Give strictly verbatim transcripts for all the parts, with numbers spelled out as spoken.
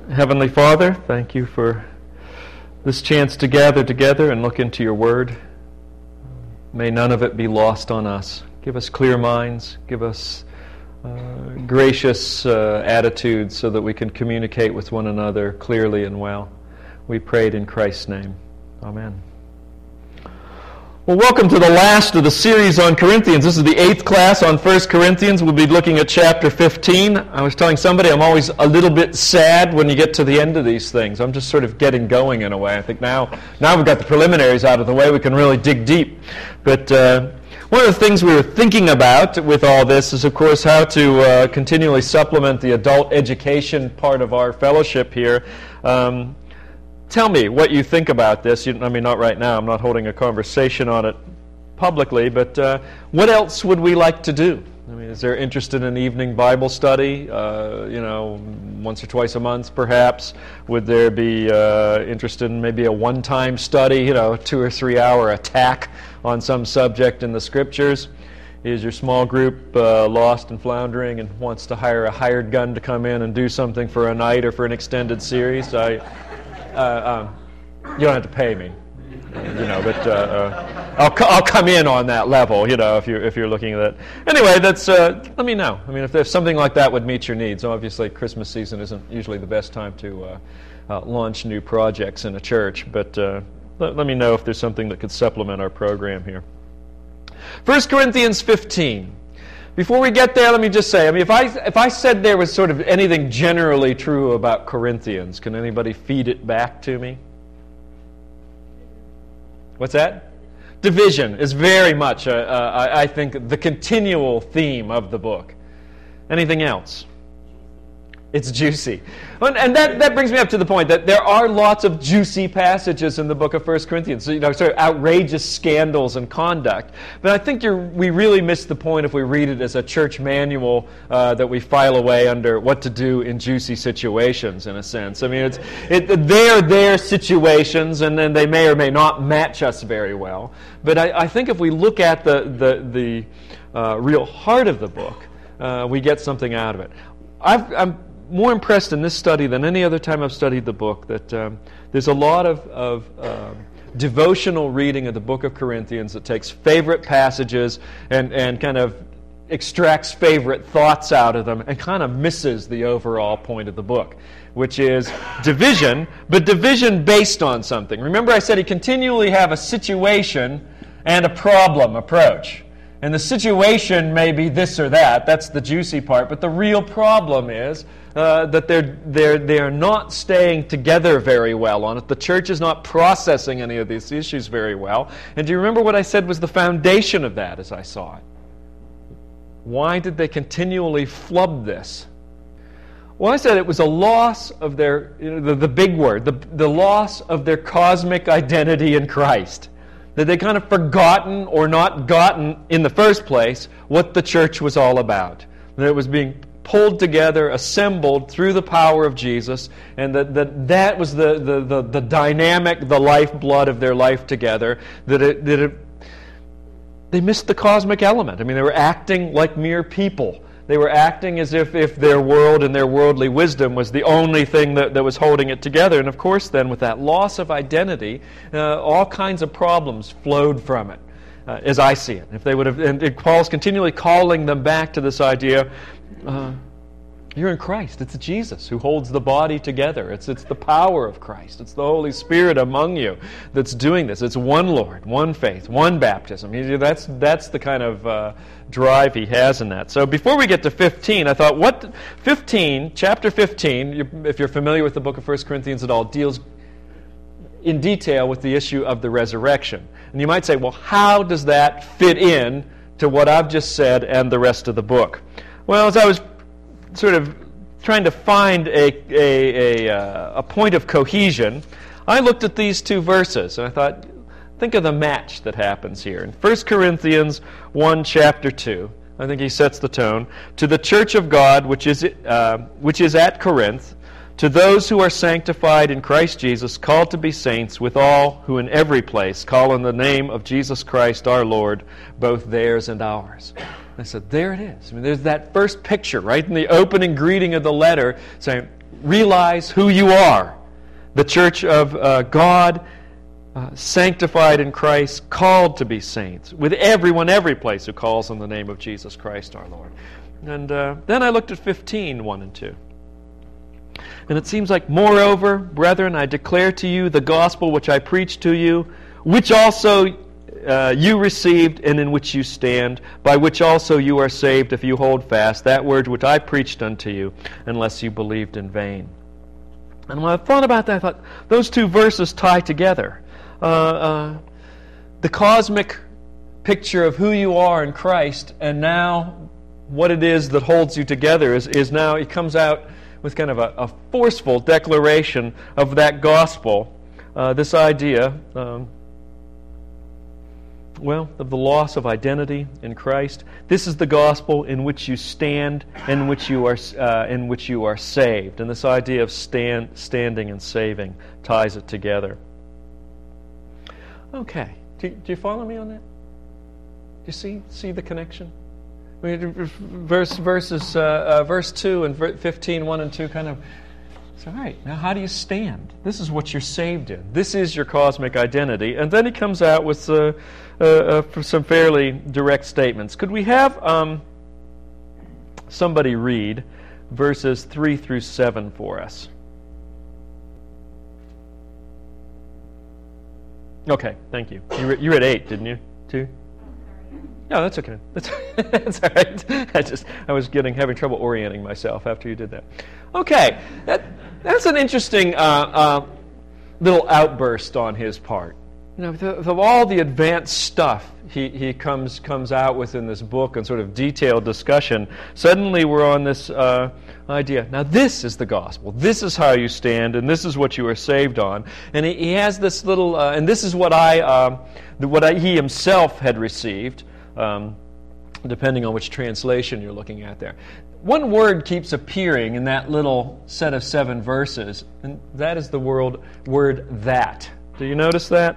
Heavenly Father, thank you for this chance to gather together and look into your word. May none of it be lost on us. Give us clear minds. Give us uh, gracious uh, attitudes so that we can communicate with one another clearly and well. We prayed in Christ's name. Amen. Well, welcome to the last of the series on Corinthians. This is the eighth class on First Corinthians. We'll be looking at chapter fifteen. I was telling somebody I'm always a little bit sad when you get to the end of these things. I'm just sort of getting going in a way. I think now, now we've got the preliminaries out of the way, we can really dig deep. But uh, one of the things we were thinking about with all this is, of course, how to uh, continually supplement the adult education part of our fellowship here. Um, Tell me what you think about this. You, I mean, not right now. I'm not holding a conversation on it publicly, but uh, what else would we like to do? I mean, is there interest in an evening Bible study, uh, you know, once or twice a month, perhaps? Would there be uh, interest in maybe a one-time study, you know, a two- or three-hour attack on some subject in the Scriptures? Is your small group uh, lost and floundering and wants to hire a hired gun to come in and do something for a night or for an extended series? I... Uh, um, you don't have to pay me, you know, but uh, uh, I'll co- I'll come in on that level, you know, if you're if you're looking at that. Anyway, that's uh, let me know. I mean, if there's something like that would meet your needs. Obviously, Christmas season isn't usually the best time to uh, uh, launch new projects in a church, but uh, let, let me know if there's something that could supplement our program here. First Corinthians fifteen. Before we get there, let me just say, I mean, if I if I said there was sort of anything generally true about Corinthians, can anybody feed it back to me? What's that? Division is very much, uh, uh, I think, the continual theme of the book. Anything else? It's juicy. And that, that brings me up to the point that there are lots of juicy passages in the book of First Corinthians, so, you know, sort of outrageous scandals and conduct. But I think you're, we really miss the point if we read it as a church manual uh, that we file away under what to do in juicy situations, in a sense. I mean, it's it, they're their situations, and then they may or may not match us very well. But I, I think if we look at the, the, the uh, real heart of the book, uh, we get something out of it. I've, I'm more impressed in this study than any other time I've studied the book that um, there's a lot of, of um, devotional reading of the book of Corinthians that takes favorite passages and, and kind of extracts favorite thoughts out of them and kind of misses the overall point of the book, which is division, but division based on something. Remember I said he continually have a situation and a problem approach. And the situation may be this or that. That's the juicy part. But the real problem is uh, that they're they're they're not staying together very well on it. The church is not processing any of these issues very well. And do you remember what I said was the foundation of that as I saw it? Why did they continually flub this? Well, I said it was a loss of their, you know, the, the big word, the, the loss of their cosmic identity in Christ. That they kind of forgotten or not gotten in the first place what the church was all about. That it was being pulled together, assembled through the power of Jesus, and that that, that was the, the, the, the dynamic, the lifeblood of their life together. That it, that it, they missed the cosmic element. I mean, they were acting like mere people. They were acting as if, if their world and their worldly wisdom was the only thing that, that was holding it together. And of course then, with that loss of identity, uh, all kinds of problems flowed from it, uh, as I see it. If they would have, and, and Paul's continually calling them back to this idea, uh, you're in Christ. It's Jesus who holds the body together. It's it's the power of Christ. It's the Holy Spirit among you that's doing this. It's one Lord, one faith, one baptism. That's that's the kind of uh, drive he has in that. So before we get to fifteen, I thought, what fifteen, chapter fifteen, if you're familiar with the book of First Corinthians at all, deals in detail with the issue of the resurrection. And you might say, well, how does that fit in to what I've just said and the rest of the book? Well, as I was sort of trying to find a a, a, uh, a point of cohesion, I looked at these two verses, and I thought, think of the match that happens here. In First Corinthians one, chapter two, I think he sets the tone. To the church of God, which is uh, which is at Corinth, to those who are sanctified in Christ Jesus, called to be saints, with all who in every place call on the name of Jesus Christ our Lord, both theirs and ours. I said, there it is. I mean, there's that first picture right in the opening greeting of the letter saying, realize who you are. The church of uh, God, uh, sanctified in Christ, called to be saints, with everyone, every place who calls on the name of Jesus Christ our Lord. And uh, then I looked at fifteen, one and two. And it seems like, moreover, brethren, I declare to you the gospel which I preached to you, which also uh, you received and in which you stand, by which also you are saved if you hold fast that word which I preached unto you, unless you believed in vain. And when I thought about that, I thought, those two verses tie together. Uh, uh, the cosmic picture of who you are in Christ, and now what it is that holds you together is, is now, it comes out with kind of a, a forceful declaration of that gospel, uh, this idea, um, well, of the loss of identity in Christ. This is the gospel in which you stand, in which you are, uh, in which you are saved, and this idea of stand, standing and saving ties it together. Okay, do, do you follow me on that? Do you see see the connection? I mean, verse verses uh, uh, verse two and fifteen, one and two kind of. So, all right, now how do you stand? This is what you're saved in. This is your cosmic identity. And then he comes out with uh, uh, uh, some fairly direct statements. Could we have um, somebody read verses three through seven for us? Okay, thank you. You read, you read eight, didn't you? Two? No, that's okay. That's, that's all right. I just I was getting having trouble orienting myself after you did that. Okay, that that's an interesting uh, uh, little outburst on his part. You know, of, of all the advanced stuff he he comes comes out with in this book and sort of detailed discussion, suddenly we're on this uh, idea. Now this is the gospel. This is how you stand, and this is what you are saved on. And he, he has this little, uh, and this is what I uh, what I, he himself had received. Um, depending on which translation you're looking at there. One word keeps appearing in that little set of seven verses, and that is the word, word that. Do you notice that?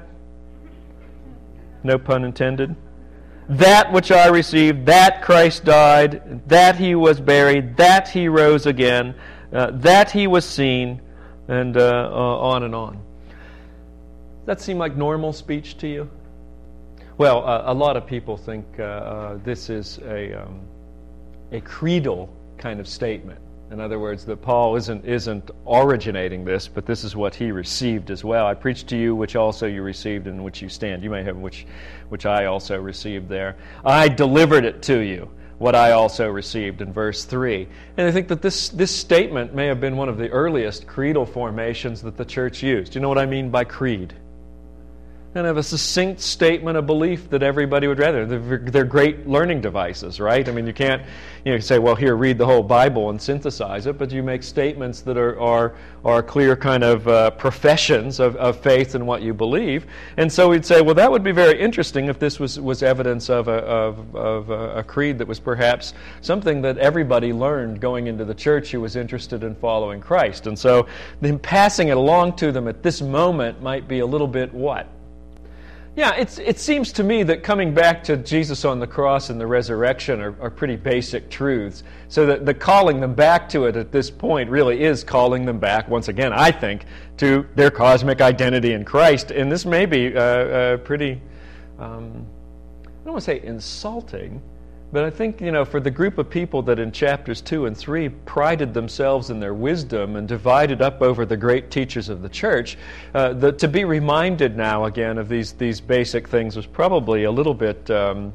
No pun intended. That which I received, that Christ died, that he was buried, that he rose again, uh, that he was seen, and uh, uh, on and on. Does that seem like normal speech to you? Well, uh, a lot of people think uh, uh, this is a um, a creedal kind of statement. In other words, that Paul isn't isn't originating this, but this is what he received as well. I preached to you, which also you received, and which you stand. You may have which, which I also received there. I delivered it to you, what I also received in verse three. And I think that this this statement may have been one of the earliest creedal formations that the church used. Do you know what I mean by creed? Kind of a succinct statement of belief that everybody would rather. They're, they're great learning devices, right? I mean, you can't you know, say, well, here, read the whole Bible and synthesize it, but you make statements that are are, are clear kind of uh, professions of, of faith in what you believe. And so we'd say, well, that would be very interesting if this was, was evidence of a, of, of a creed that was perhaps something that everybody learned going into the church who was interested in following Christ. And so then passing it along to them at this moment might be a little bit what? Yeah, it's, it seems to me that coming back to Jesus on the cross and the resurrection are, are pretty basic truths. So that the calling them back to it at this point really is calling them back, once again, I think, to their cosmic identity in Christ. And this may be uh, uh, pretty, um, I don't want to say insulting, but I think, you know, for the group of people that in chapters two and three prided themselves in their wisdom and divided up over the great teachers of the church, uh, the, to be reminded now again of these these basic things was probably a little bit, um,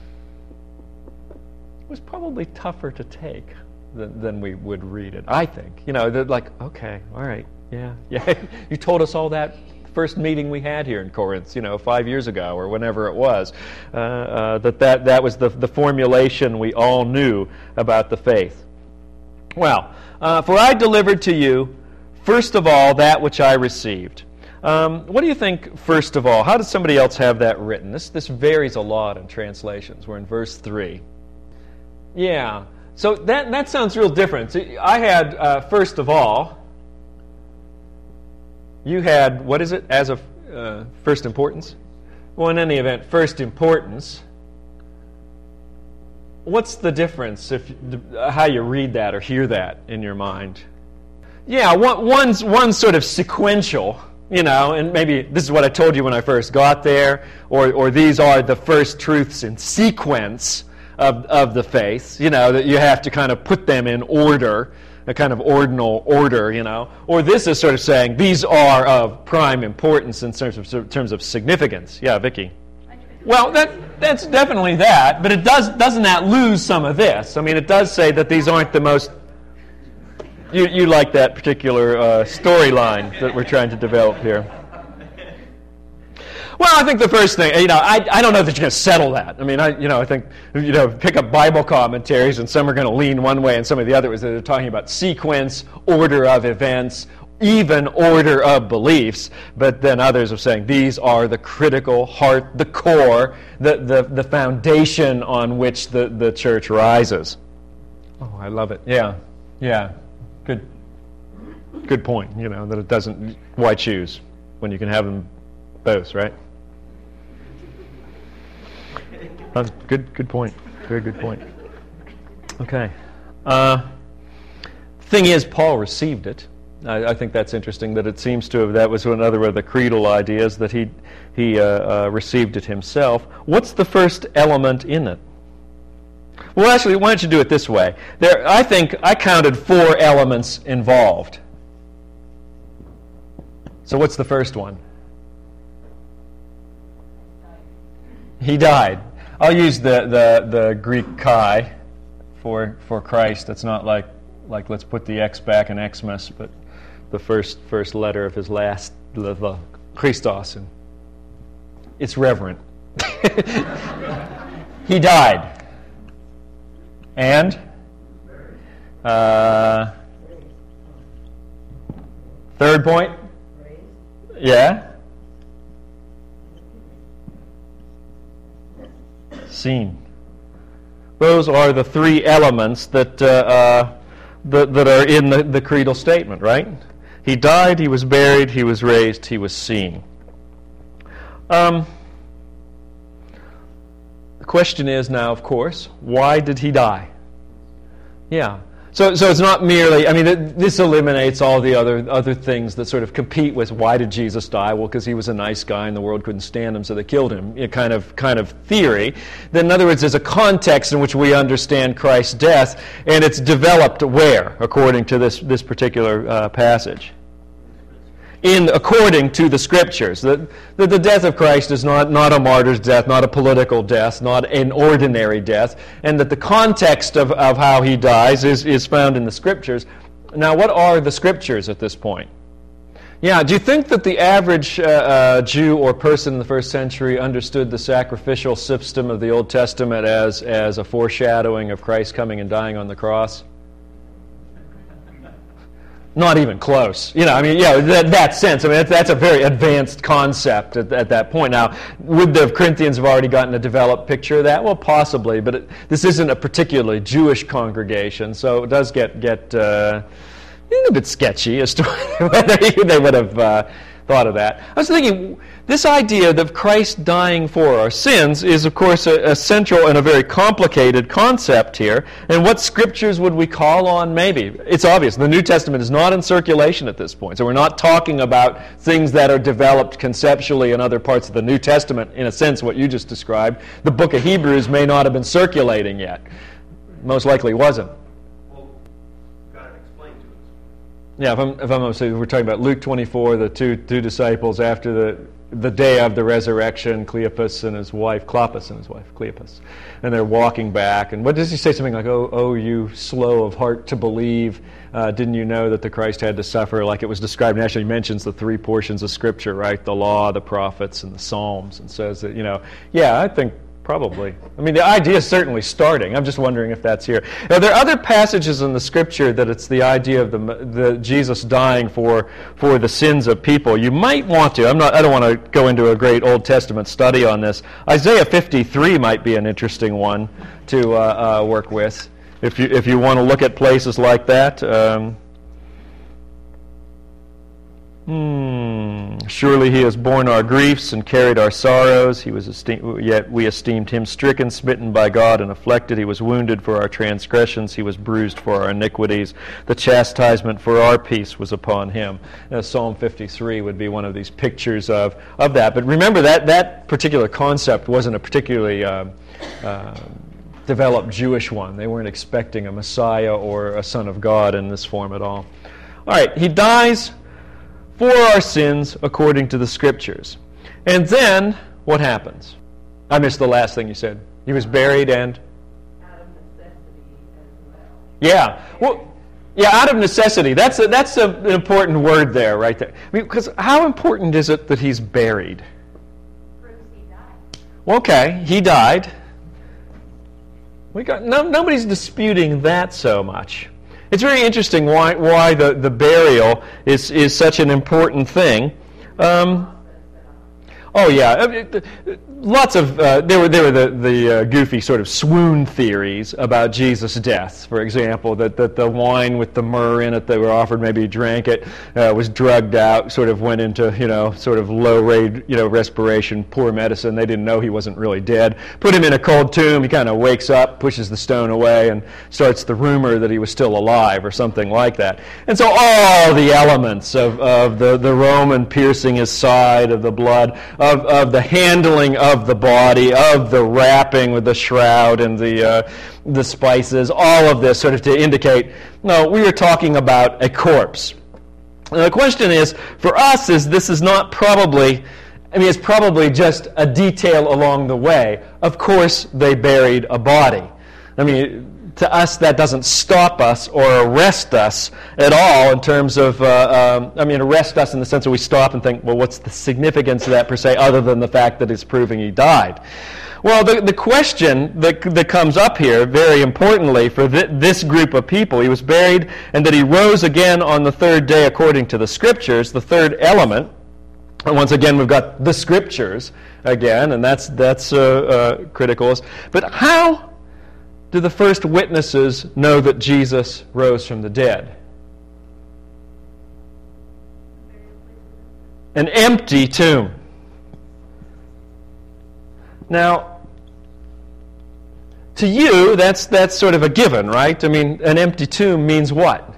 was probably tougher to take than, than we would read it, I think. You know, they're like, okay, all right, yeah, yeah, you told us all that first meeting we had here in Corinth, you know, five years ago or whenever it was, uh, uh, that, that that was the, the formulation we all knew about the faith. Well, uh, for I delivered to you, first of all, that which I received. Um, what do you think, first of all? How does somebody else have that written? This, this varies a lot in translations. We're in verse three. Yeah, so that, that sounds real different. So I had, uh, first of all. You had, what is it, as of uh, first importance? Well, in any event, first importance. What's the difference if how you read that or hear that in your mind? yeah, one, one's, one's sort of sequential, you know, and maybe this is what I told you when I first got there, or, or these are the first truths in sequence of, of the faith, you know, that you have to kind of put them in order, a kind of ordinal order, you know. Or this is sort of saying these are of prime importance in terms of, in terms of significance. Yeah, Vicki. Well, that that's definitely that, but it does doesn't that lose some of this? I mean, it does say that these aren't the most. You you like that particular uh, storyline that we're trying to develop here. Well, I think the first thing, you know, I I don't know that you're going to settle that. I mean, I you know I think you know pick up Bible commentaries and some are going to lean one way and some of the other ways. They're talking about sequence, order of events, even order of beliefs, but then others are saying these are the critical heart, the core, the the, the foundation on which the, the church rises. Oh, I love it. Yeah, yeah, good, good point. You know that it doesn't. Why choose when you can have them both, right? That's good, good point. Very good point. Okay. Uh, thing is, Paul received it. I, I think that's interesting that it seems to have, that was another of the creedal ideas, that he he uh, uh, received it himself. What's the first element in it? Well, actually, why don't you do it this way? There, I think I counted four elements involved. So what's the first one? He died. I'll use the, the, the Greek kai for for Christ. It's not like like let's put the X back in Xmas, but the first first letter of his last, the, the Christos. And it's reverent. He died. And uh, third point? Yeah? Seen. Those are the three elements that uh, uh, that, that are in the, the creedal statement, right? He died, he was buried, he was raised, he was seen. Um, the question is now, of course, why did he die? Yeah. So, so it's not merely, I mean, it, this eliminates all the other other things that sort of compete with why did Jesus die? Well, because he was a nice guy and the world couldn't stand him, so they killed him. A kind of kind of theory. Then, in other words, there's a context in which we understand Christ's death, and it's developed where, according to this this particular uh, passage? In according to the Scriptures. That the, the death of Christ is not, not a martyr's death, not a political death, not an ordinary death, and that the context of, of how he dies is, is found in the Scriptures. Now, what are the Scriptures at this point? Yeah, do you think that the average uh, uh, Jew or person in the first century understood the sacrificial system of the Old Testament as, as a foreshadowing of Christ coming and dying on the cross? Not even close. You know, I mean, yeah, that, that sense. I mean, that's, that's a very advanced concept at, at that point. Now, would the Corinthians have already gotten a developed picture of that? Well, possibly, but it, this isn't a particularly Jewish congregation, so it does get get uh, a little bit sketchy as to whether they would have uh, thought of that. I was thinking, this idea of Christ dying for our sins is, of course, a, a central and a very complicated concept here. And what Scriptures would we call on? Maybe. It's obvious. The New Testament is not in circulation at this point. So we're not talking about things that are developed conceptually in other parts of the New Testament, in a sense, what you just described. The book of Hebrews may not have been circulating yet. Most likely wasn't. Yeah, if I'm if I'm saying we're talking about Luke twenty-four, the two two disciples after the the day of the resurrection, Cleopas and his wife, Clopas and his wife, Cleopas, and they're walking back. And what does he say? Something like, "Oh, oh, you slow of heart to believe, uh, didn't you know that the Christ had to suffer?" Like it was described. And actually mentions the three portions of Scripture, right? The law, the prophets, and the Psalms, and says that, you know, yeah, I think. Probably. I mean, the idea is certainly starting. I'm just wondering if that's here. Now, there are other passages in the Scripture that it's the idea of the, the Jesus dying for for the sins of people. You might want to. I'm not. I don't want to go into a great Old Testament study on this. Isaiah fifty-three might be an interesting one to uh, uh, work with if you if you want to look at places like that. Um, hmm. Surely he has borne our griefs and carried our sorrows. He was esteemed, yet we esteemed him stricken, smitten by God, and afflicted. He was wounded for our transgressions. He was bruised for our iniquities. The chastisement for our peace was upon him. Now, Psalm fifty-three would be one of these pictures of, of that. But remember, that, that particular concept wasn't a particularly uh, uh, developed Jewish one. They weren't expecting a Messiah or a Son of God in this form at all. All right, he dies for our sins according to the Scriptures. And then, what happens? I missed the last thing you said. He was buried and? Out of necessity as well. Yeah. Well, yeah, out of necessity. That's a, that's a, an important word there, right there. I mean, because how important is it that he's buried? Proves he died. Okay, he died. We got no, nobody's disputing that so much. It's very interesting why why the, the burial is, is such an important thing. Um, oh yeah, I mean, lots of uh, there were there were the the uh, goofy sort of swoon theories about Jesus' death. For example, that, that the wine with the myrrh in it they were offered, maybe he drank it, uh, was drugged out, sort of went into you know sort of low rate you know respiration, poor medicine. They didn't know he wasn't really dead. Put him in a cold tomb. He kind of wakes up, pushes the stone away, and starts the rumor that he was still alive or something like that. And so all the elements of, of the, the Roman piercing his side, of the blood, of, of the handling of of the body, of the wrapping with the shroud and the uh, the spices, all of this sort of to indicate, no, we are talking about a corpse. And the question is, for us, is this is not probably, I mean, it's probably just a detail along the way. Of course, they buried a body. I mean, to us, that doesn't stop us or arrest us at all in terms of, uh, um, I mean, arrest us in the sense that we stop and think, well, what's the significance of that per se, other than the fact that it's proving he died? Well, the, the question that, that comes up here, very importantly, for th- this group of people, he was buried and that he rose again on the third day according to the Scriptures, the third element. And once again, we've got the Scriptures again, and that's, that's uh, uh, critical. But how do the first witnesses know that Jesus rose from the dead? An empty tomb. Now, to you, that's that's sort of a given, right? I mean, an empty tomb means what?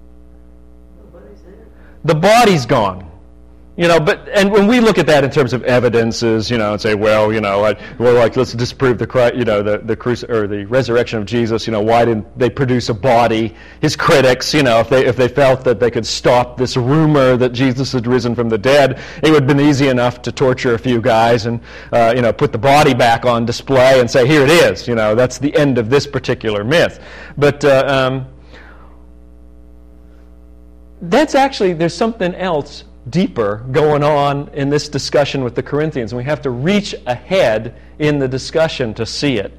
The body's gone. You know, but and when we look at that in terms of evidences, you know, and say, well, you know, I, well, like let's disprove the, you know, the the cruci- or the resurrection of Jesus. You know, why didn't they produce a body? His critics, you know, if they if they felt that they could stop this rumor that Jesus had risen from the dead, it would have been easy enough to torture a few guys and uh, you know put the body back on display and say, here it is. You know, that's the end of this particular myth. But uh, um, that's actually there's something else deeper going on in this discussion with the Corinthians, and we have to reach ahead in the discussion to see it.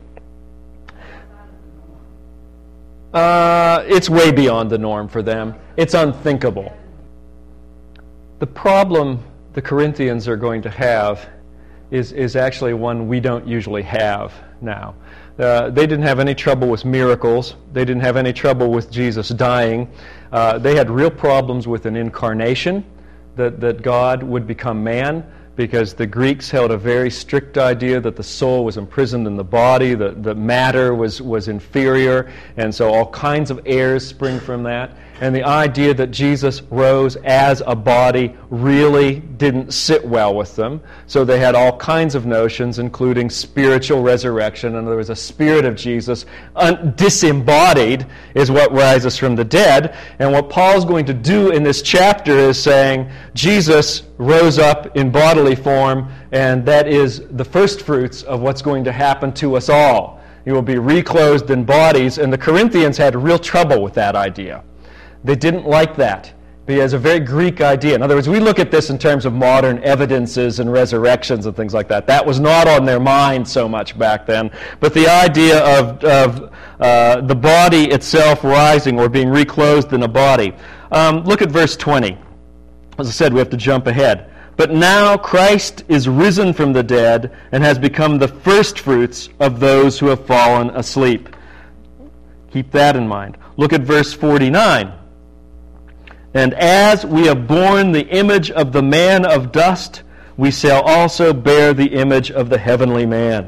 Uh, it's way beyond the norm for them. It's unthinkable. The problem the Corinthians are going to have is, is actually one we don't usually have now. Uh, they didn't have any trouble with miracles. They didn't have any trouble with Jesus dying. Uh, they had real problems with an incarnation. That, that God would become man, because the Greeks held a very strict idea that the soul was imprisoned in the body, that the matter was, was inferior, and so all kinds of errors spring from that. And the idea that Jesus rose as a body really didn't sit well with them. So they had all kinds of notions, including spiritual resurrection, and there was a spirit of Jesus un- disembodied is what rises from the dead. And what Paul's going to do in this chapter is saying Jesus rose up in bodily form, and that is the first fruits of what's going to happen to us all. You will be reclothed in bodies, and the Corinthians had real trouble with that idea. They didn't like that, because it's a very Greek idea. In other words, we look at this in terms of modern evidences and resurrections and things like that. That was not on their mind so much back then. But the idea of, of uh, the body itself rising or being reclothed in a body. Um, look at verse twenty. As I said, we have to jump ahead. But now Christ is risen from the dead and has become the firstfruits of those who have fallen asleep. Keep that in mind. Look at verse forty-nine. And as we have borne the image of the man of dust, we shall also bear the image of the heavenly man.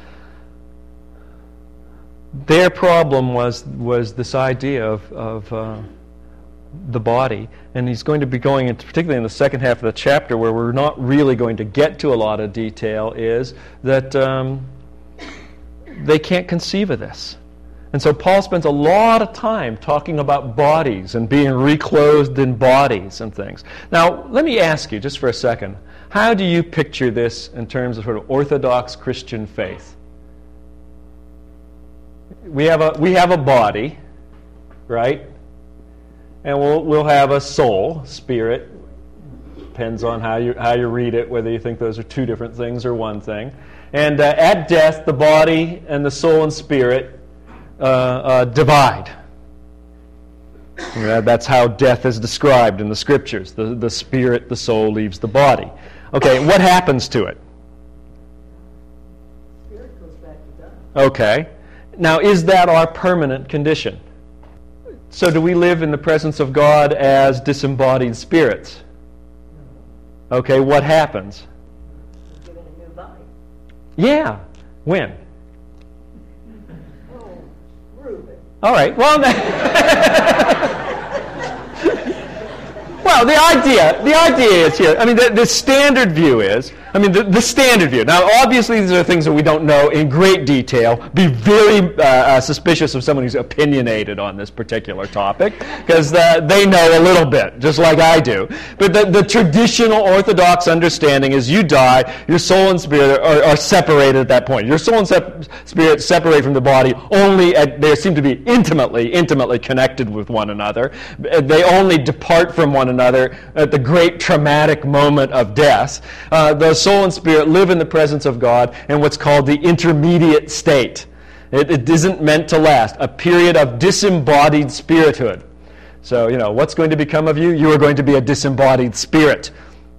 Their problem was was this idea of, of uh, the body. And he's going to be going into, particularly in the second half of the chapter, where we're not really going to get to a lot of detail, is that um, they can't conceive of this. And so Paul spends a lot of time talking about bodies and being reclothed in bodies and things. Now, let me ask you, just for a second, how do you picture this in terms of sort of Orthodox Christian faith? We have a we have a body, right? And we'll we'll have a soul, spirit. Depends on how you how you read it, whether you think those are two different things or one thing. And uh, at death, the body and the soul and spirit uh, uh, divide. Yeah, that's how death is described in the Scriptures. The the spirit, the soul leaves the body. Okay, what happens to it? Spirit goes back to God. Okay. Now, is that our permanent condition? So do we live in the presence of God as disembodied spirits? Okay, what happens? We're given a new body. Yeah. When? Oh, Reuben. All right. Well, well, the idea, the idea is here. I mean, the, the standard view is. I mean, the, the standard view. Now, obviously, these are things that we don't know in great detail. Be very uh, uh, suspicious of someone who's opinionated on this particular topic, because uh, they know a little bit, just like I do. But the, the traditional Orthodox understanding is you die, your soul and spirit are, are separated at that point. Your soul and sep- spirit separate from the body only at, they seem to be intimately, intimately connected with one another. They only depart from one another at the great traumatic moment of death. Uh, those soul and spirit live in the presence of God in what's called the intermediate state. It, it isn't meant to last. A period of disembodied spirithood. So, you know, what's going to become of you? You are going to be a disembodied spirit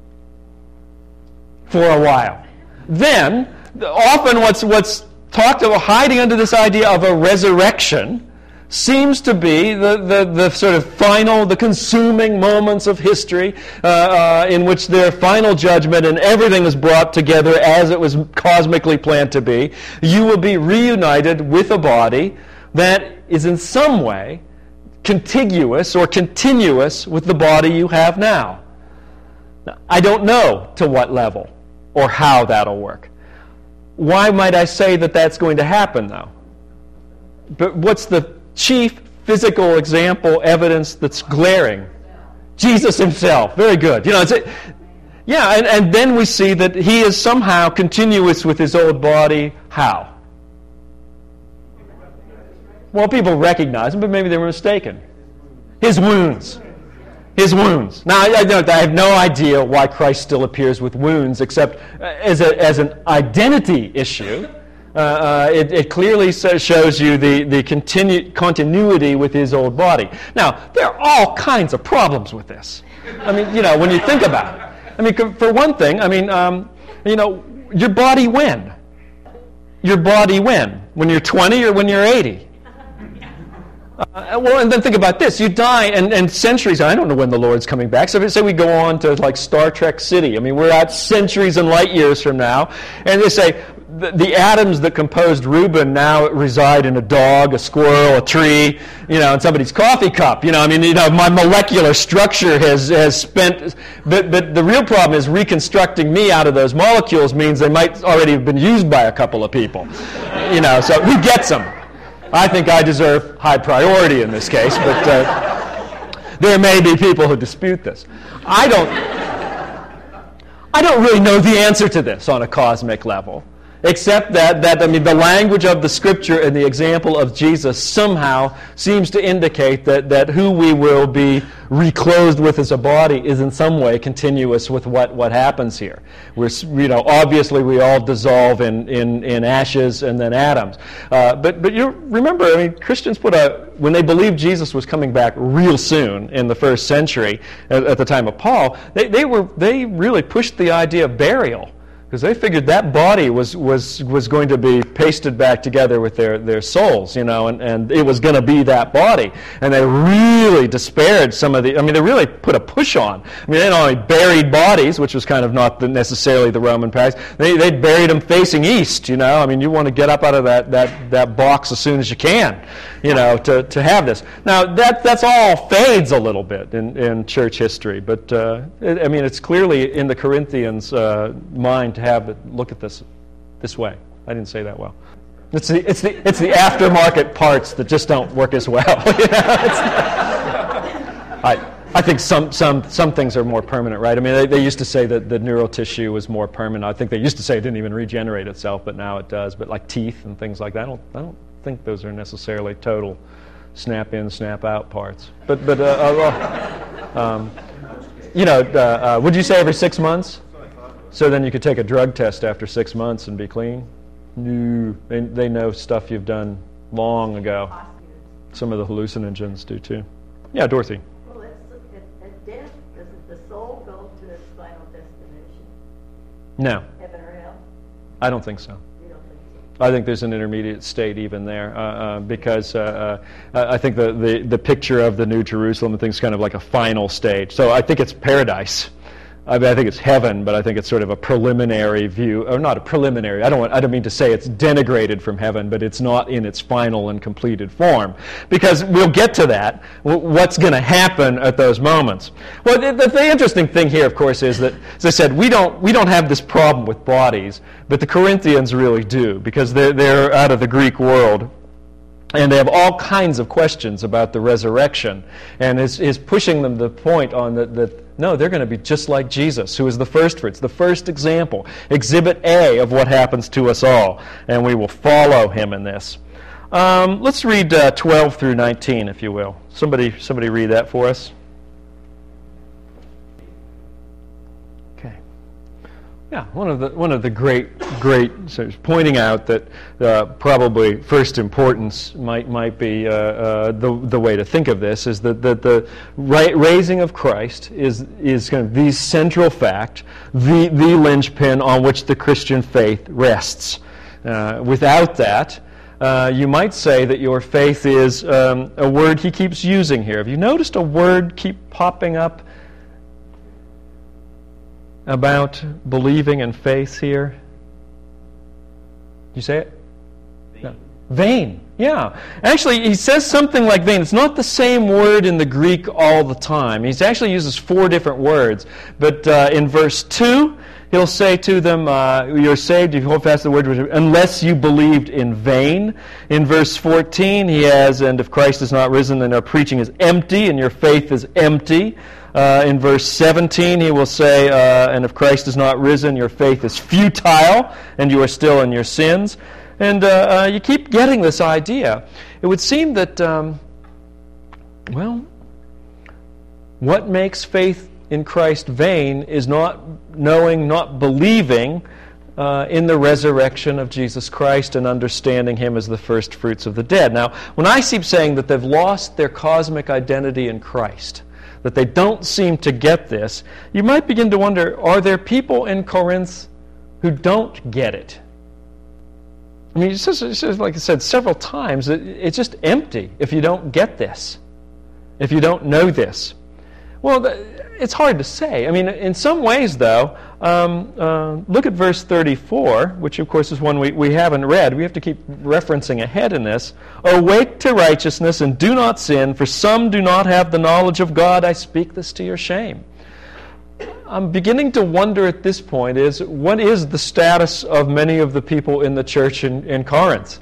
for a while. Then, often what's what's talked about, hiding under this idea of a resurrection, seems to be the, the, the sort of final, the consuming moments of history uh, uh, in which their final judgment and everything is brought together as it was cosmically planned to be. You will be reunited with a body that is in some way contiguous or continuous with the body you have now. Now, I don't know to what level or how that'll work. Why might I say that that's going to happen, though? But what's the chief physical example, evidence that's glaring? Jesus himself. Very good. You know, it's a, yeah, and, and then we see that he is somehow continuous with his old body. How? Well, people recognize him, but maybe they were mistaken. His wounds. His wounds. Now, I, I, I have no idea why Christ still appears with wounds, except as, a, as an identity issue. Uh, uh, it, it clearly says, shows you the, the continu- continuity with his old body. Now, there are all kinds of problems with this. I mean, you know, when you think about it. I mean, for one thing, I mean, um, you know, your body when? Your body when? When you're twenty or when you're eighty? Uh, well, and then think about this. You die, and, and centuries, I don't know when the Lord's coming back. So say we go on to like Star Trek City. I mean, we're at centuries and light years from now. And they say, the, the atoms that composed Reuben now reside in a dog, a squirrel, a tree, you know, in somebody's coffee cup. You know, I mean, you know, my molecular structure has, has spent... But, but the real problem is reconstructing me out of those molecules means they might already have been used by a couple of people. You know, so who gets them? I think I deserve high priority in this case, but uh, there may be people who dispute this. I don't, I don't really know the answer to this on a cosmic level, except that, that I mean, the language of the Scripture and the example of Jesus somehow seems to indicate that, that who we will be reclothed with as a body is in some way continuous with what, what happens here. We're, you know, obviously we all dissolve in, in, in ashes and then atoms. Uh, but but you remember, I mean, Christians put a, when they believed Jesus was coming back real soon in the first century, at, at the time of Paul, they, they were they really pushed the idea of burial. because they figured that body was was was going to be pasted back together with their, their souls, you know, and, and it was going to be that body. And they really disparaged some of the, I mean, they really put a push on. I mean, they not only buried bodies, which was kind of not the, necessarily the Roman practice, they, they buried them facing east, you know. I mean, you want to get up out of that, that, that box as soon as you can, you know, to, to have this. Now, that that's all fades a little bit in, in church history, but, uh, it, I mean, it's clearly in the Corinthians' uh, mind to have it look at this this way. I didn't say that well. It's the it's the it's the aftermarket parts that just don't work as well. You know? It's, I I think some some some things are more permanent, right? I mean, they, they used to say that the neural tissue was more permanent. I think they used to say it didn't even regenerate itself, but now it does. But like teeth and things like that, I don't I don't think those are necessarily total snap in, snap out parts. But but uh, uh, um, you know, uh, uh, would you say every six months? So then you could take a drug test after six months and be clean? No. They, they know stuff you've done long ago. Some of the hallucinogens do too. Yeah, Dorothy. Well, let's look at, at death. Doesn't the soul go to its final destination? No. Heaven or hell? I don't think so. You don't think so? I think there's an intermediate state even there, uh, uh, because uh, uh, I think the, the, the picture of the New Jerusalem and things kind of like a final stage. So I think it's paradise. I mean, I think it's heaven, but I think it's sort of a preliminary view, or not a preliminary. I don't want, I don't mean to say it's denigrated from heaven, but it's not in its final and completed form, because we'll get to that. What's going to happen at those moments? Well, the, the, the interesting thing here, of course, is that, as I said, we don't we don't have this problem with bodies, but the Corinthians really do, because they're they're out of the Greek world. And they have all kinds of questions about the resurrection, and is, is pushing them to the point on that, that, no, they're going to be just like Jesus, who is the first fruits, the first example, exhibit A of what happens to us all, and we will follow him in this. Um, let's read uh, twelve through nineteen, if you will. Somebody, somebody read that for us. Yeah, one of the one of the great great sort of pointing out that uh, probably first importance might might be uh, uh, the the way to think of this is that, that the right, raising of Christ is is kind of the central fact, the the linchpin on which the Christian faith rests. Uh, without that, uh, you might say that your faith is um, a word he keeps using here. Have you noticed a word keep popping up about believing and faith here? Did you say it? Vain. No. Vain, yeah. Actually, he says something like vain. It's not the same word in the Greek all the time. He actually uses four different words. But uh, in verse two, he'll say to them, uh, you're saved if you hold fast to the word, unless you believed in vain. In verse fourteen, he has, and if Christ is not risen, then our preaching is empty, and your faith is empty. Uh, in verse seventeen, he will say, uh, and if Christ is not risen, your faith is futile, and you are still in your sins. And uh, uh, you keep getting this idea. It would seem that, um, well, what makes faith in Christ vain is not knowing, not believing uh, in the resurrection of Jesus Christ and understanding him as the first fruits of the dead. Now, when I keep saying that they've lost their cosmic identity in Christ, that they don't seem to get this, you might begin to wonder, are there people in Corinth who don't get it? I mean, it's just, it's just like I said several times, it, it's just empty if you don't get this, if you don't know this. Well, it's hard to say. I mean, in some ways, though, um, uh, look at verse thirty-four, which, of course, is one we, we haven't read. We have to keep referencing ahead in this. Awake to righteousness and do not sin, for some do not have the knowledge of God. I speak this to your shame. I'm beginning to wonder at this point is, what is the status of many of the people in the church in, in Corinth?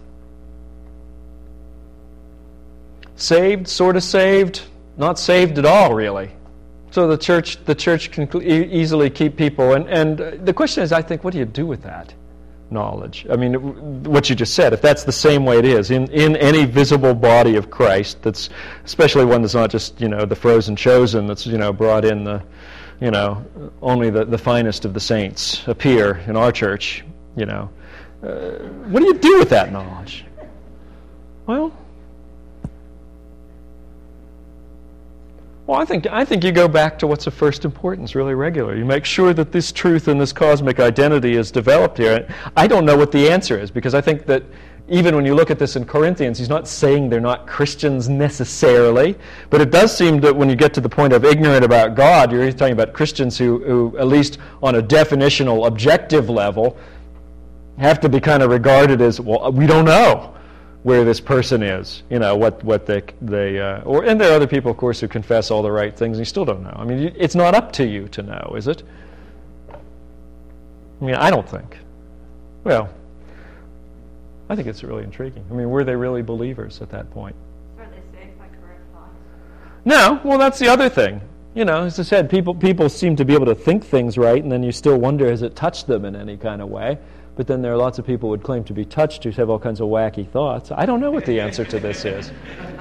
Saved, sort of saved, not saved at all, really. So the church, the church can e- easily keep people, and, and the question is, I think, what do you do with that knowledge? I mean, what you just said, if that's the same way it is, in, in any visible body of Christ, that's especially one that's not just, you know, the frozen chosen, that's, you know, brought in the, you know, only the, the finest of the saints appear in our church, you know. Uh, what do you do with that knowledge? Well, Well, I think I think you go back to what's of first importance really regularly. You make sure that this truth and this cosmic identity is developed here. I don't know what the answer is, because I think that even when you look at this in Corinthians, he's not saying they're not Christians necessarily, but it does seem that when you get to the point of ignorant about God, you're talking about Christians who, who at least on a definitional, objective level, have to be kind of regarded as, well, we don't know where this person is, you know, what, what they, they uh, or, and there are other people, of course, who confess all the right things, and you still don't know. I mean, it's not up to you to know, is it? I mean, I don't think. Well, I think it's really intriguing. I mean, were they really believers at that point? Are they saved by correct thoughts? No, well, that's the other thing. You know, as I said, people people seem to be able to think things right, and then you still wonder, has it touched them in any kind of way? But then there are lots of people who would claim to be touched who have all kinds of wacky thoughts. I don't know what the answer to this is.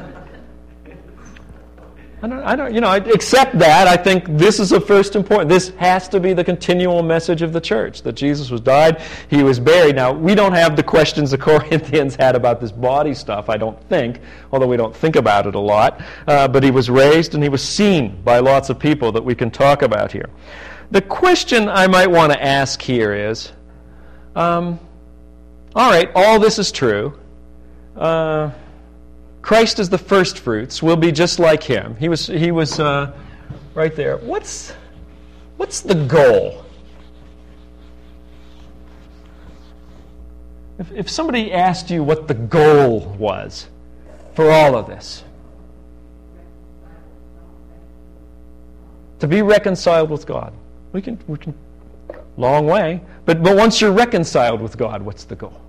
I don't, I don't, you know, except that, I think this is of first importance. This has to be the continual message of the church, that Jesus was died, he was buried. Now, we don't have the questions the Corinthians had about this body stuff, I don't think, although we don't think about it a lot. Uh, but he was raised and he was seen by lots of people that we can talk about here. The question I might want to ask here is, um, all right, all this is true. Uh... Christ is the first fruits. We'll be just like him. He was he was uh, right there. What's what's the goal? If if somebody asked you what the goal was for all of this, to be reconciled with God. We can we can long way, but but once you're reconciled with God, what's the goal?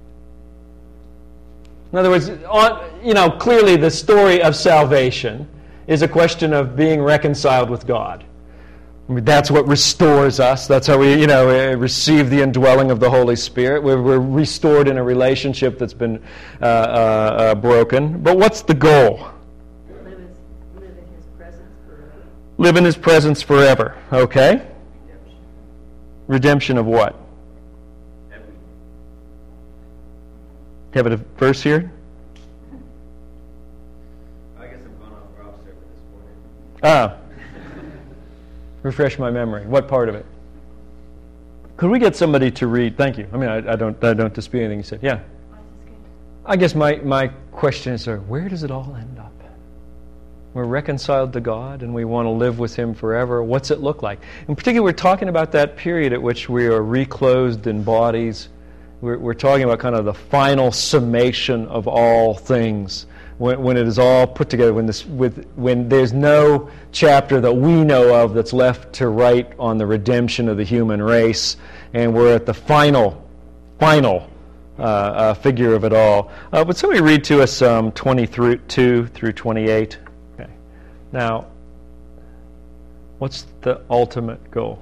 In other words, on, you know, clearly the story of salvation is a question of being reconciled with God. I mean, that's what restores us. That's how we, you know, receive the indwelling of the Holy Spirit. We're, we're restored in a relationship that's been uh, uh, uh, broken. But what's the goal? Live, his, live in his presence forever. Live in his presence forever. Okay. Redemption. Redemption of what? Have a verse here? I guess I'm going off Rob's sermon this morning. Ah. Refresh my memory. What part of it? Could we get somebody to read? Thank you. I mean, I, I don't I don't dispute anything you said. Yeah. I guess my, my question is, where does it all end up? We're reconciled to God and we want to live with him forever. What's it look like? In particular, we're talking about that period at which we are reclothed in bodies. We're, we're talking about kind of the final summation of all things, when, when it is all put together, when this, with, when there's no chapter that we know of that's left to write on the redemption of the human race, and we're at the final, final uh, uh, figure of it all. Uh, would somebody read to us um, twenty-two through twenty-eight? Okay. Now, what's the ultimate goal?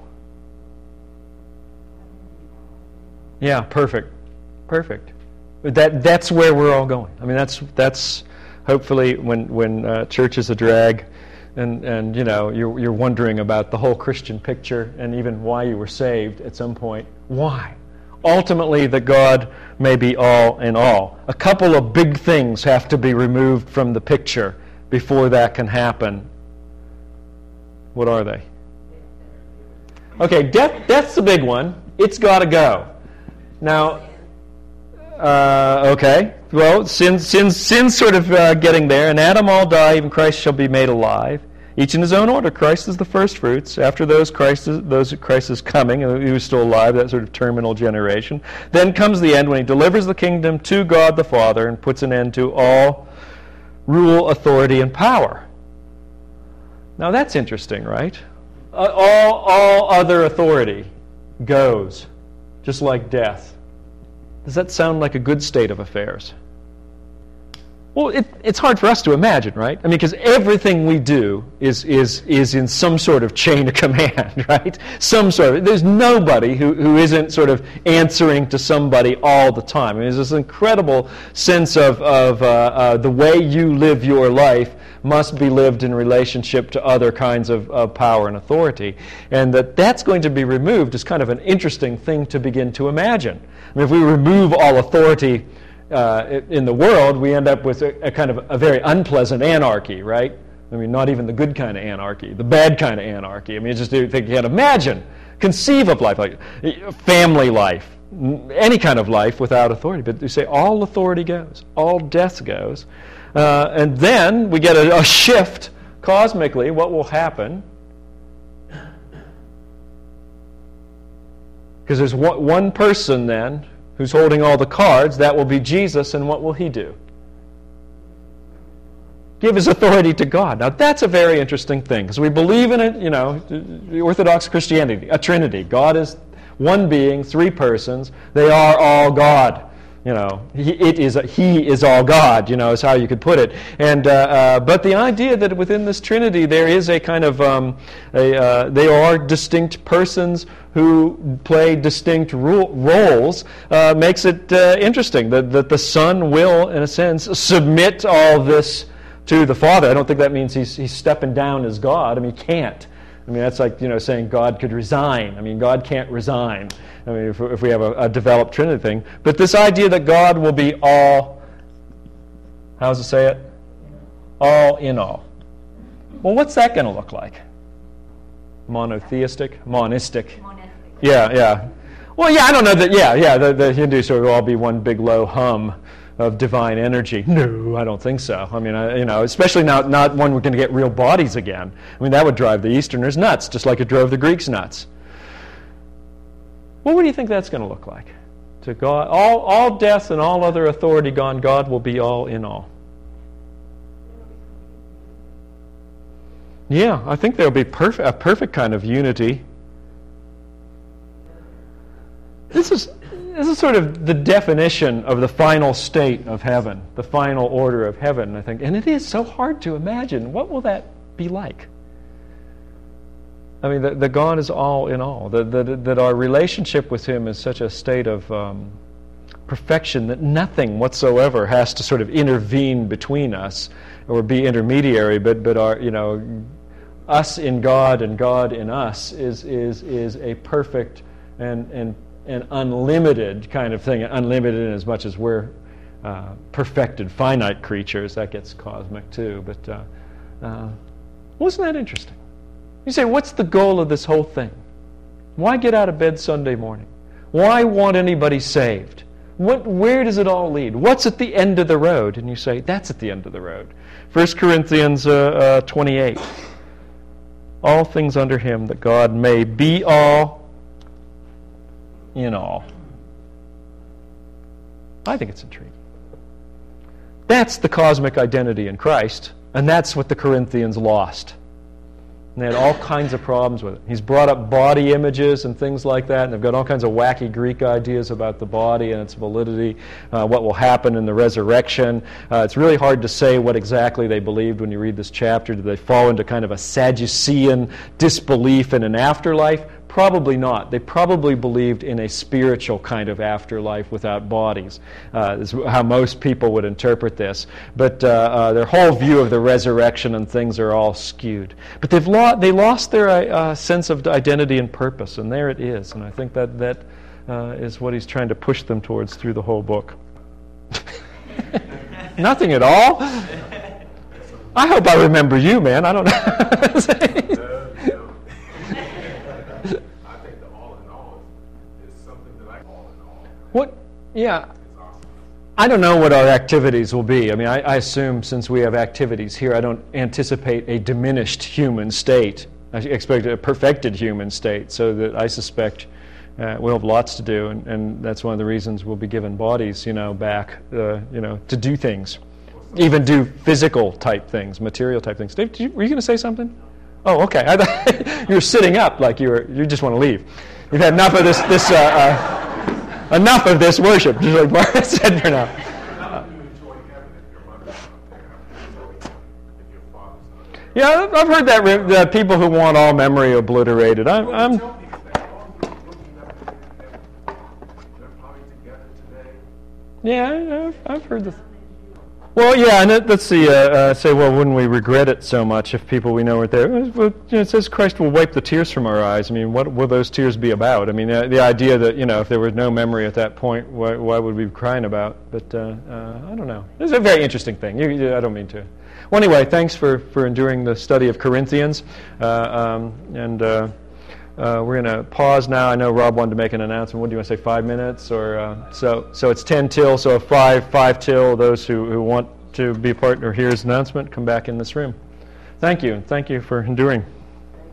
Yeah, perfect, perfect. That that's where we're all going. I mean, that's that's hopefully when when uh, church is a drag, and and you know you're you're wondering about the whole Christian picture and even why you were saved at some point. Why? Ultimately, that God may be all in all. A couple of big things have to be removed from the picture before that can happen. What are they? Okay, death. Death's the big one. It's got to go. Now, uh, okay, well, sin, sin, sin's sort of uh, getting there. And Adam all die, even Christ shall be made alive. Each in his own order. Christ is the first fruits. After those, Christ is, those Christ is coming, and he was still alive, that sort of terminal generation. Then comes the end when he delivers the kingdom to God the Father and puts an end to all rule, authority, and power. Now that's interesting, right? Uh, all, all other authority goes. Just like death. Does that sound like a good state of affairs? Well, it, it's hard for us to imagine, right? I mean, because everything we do is is is in some sort of chain of command, right? Some sort of. There's nobody who, who isn't sort of answering to somebody all the time. I mean, there's this incredible sense of of uh, uh, the way you live your life must be lived in relationship to other kinds of, of power and authority. And that that's going to be removed is kind of an interesting thing to begin to imagine. I mean, if we remove all authority uh, in the world, we end up with a, a kind of a very unpleasant anarchy, right? I mean, not even the good kind of anarchy, the bad kind of anarchy. I mean, just if you can imagine, conceive of life, like family life, any kind of life without authority. But you say all authority goes, all death goes. Uh, and then we get a, a shift cosmically. What will happen? Because there's one, one person then who's holding all the cards. That will be Jesus. And what will he do? Give his authority to God. Now that's a very interesting thing, because we believe in it, you know, Orthodox Christianity, a Trinity. God is one being, three persons. They are all God. You know, he, it is a, he is all God. You know, is how you could put it. And uh, uh, but the idea that within this Trinity there is a kind of um, a uh, they are distinct persons who play distinct ro- roles uh, makes it uh, interesting that that the Son will, in a sense, submit all this to the Father. I don't think that means he's he's stepping down as God. I mean, he can't. I mean, that's like, you know, saying God could resign. I mean, God can't resign. I mean, if, if we have a, a developed Trinity thing. But this idea that God will be all, how does it say it? All in all. Well, what's that going to look like? Monotheistic? Monistic? Monistic. Yeah, yeah. Well, yeah, I don't know that, yeah, yeah, the, the Hindus sort of all be one big low hum of divine energy. No, I don't think so. I mean, I, you know, especially not, not when we're going to get real bodies again. I mean, that would drive the Easterners nuts, just like it drove the Greeks nuts. Well, what do you think that's going to look like? To God, all, all death and all other authority gone, God will be all in all. Yeah, I think there'll be perf- a perfect kind of unity. This is this is sort of the definition of the final state of heaven, the final order of heaven, I think. And it is so hard to imagine. What will that be like? I mean, that, that God is all in all, that, that, that our relationship with Him is such a state of um, perfection that nothing whatsoever has to sort of intervene between us or be intermediary, but, but our, you know, us in God and God in us is, is, is a perfect and, and an unlimited kind of thing, unlimited in as much as we're uh, perfected, finite creatures. That gets cosmic too. But uh, uh, wasn't that interesting? You say, what's the goal of this whole thing? Why get out of bed Sunday morning? Why want anybody saved? What, where does it all lead? What's at the end of the road? And you say, that's at the end of the road. First Corinthians uh, uh, twenty-eight. All things under Him, that God may be all in all. I think it's intriguing. That's the cosmic identity in Christ, and that's what the Corinthians lost. And they had all kinds of problems with it. He's brought up body images and things like that, and they've got all kinds of wacky Greek ideas about the body and its validity, uh, what will happen in the resurrection. Uh, it's really hard to say what exactly they believed when you read this chapter. Did they fall into kind of a Sadducean disbelief in an afterlife? Probably not. They probably believed in a spiritual kind of afterlife without bodies. Uh, is how most people would interpret this. But uh, uh, their whole view of the resurrection and things are all skewed. But they've lo- they lost their uh, sense of identity and purpose, and there it is. And I think that that uh, is what he's trying to push them towards through the whole book. Nothing at all. I hope I remember you, man. I don't know. What? Yeah. I don't know what our activities will be. I mean, I, I assume since we have activities here, I don't anticipate a diminished human state. I expect a perfected human state, so that I suspect uh, we'll have lots to do, and, and that's one of the reasons we'll be given bodies, you know, back, uh, you know, to do things, even do physical type things, material type things. Dave, did you, were you going to say something? Oh, okay. I thought you were sitting up like you were. You just want to leave. You've had enough of this. This. Uh, uh, Enough of this worship, just like Mark said for now. Yeah, I've heard that, that people who want all memory obliterated. I'm, I'm yeah, I've, I've heard this. Well, yeah, and let- let's see. Uh, uh, say, well, wouldn't we regret it so much if people we know weren't there? Well, you know, it says Christ will wipe the tears from our eyes. I mean, what will those tears be about? I mean, uh, the idea that, you know, if there was no memory at that point, why, why would we be crying about? But uh, uh, I don't know. It's a very interesting thing. You, you, I don't mean to. Well, anyway, thanks for, for enduring the study of Corinthians, uh, um, and. Uh, Uh, we're going to pause now. I know Rob wanted to make an announcement. What do you want to say, five minutes? or uh, So so it's ten till, so five, five till. Those who, who want to be a part or hear his announcement, come back in this room. Thank you, and thank you for enduring.